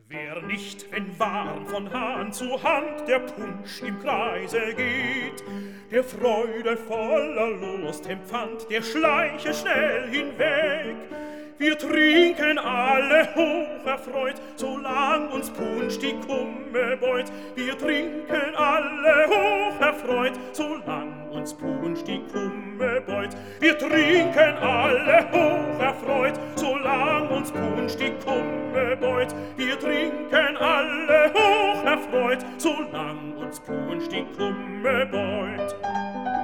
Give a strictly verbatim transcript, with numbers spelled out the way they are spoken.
Wer nicht, wenn warm von Hand zu Hand der Punsch im Kreise geht, der Freude voller Lust empfand, der schleiche schnell hinweg. Wir trinken alle hoch erfreut, solang uns Punsch die Kumme beut. Wir trinken alle hoch erfreut, solang uns Punsch die Kumme beut. Wir trinken alle hoch erfreut, solang uns Punsch die Kumme beut. Wir trinken alle hoch erfreut, solang uns Punsch die Kumme beut.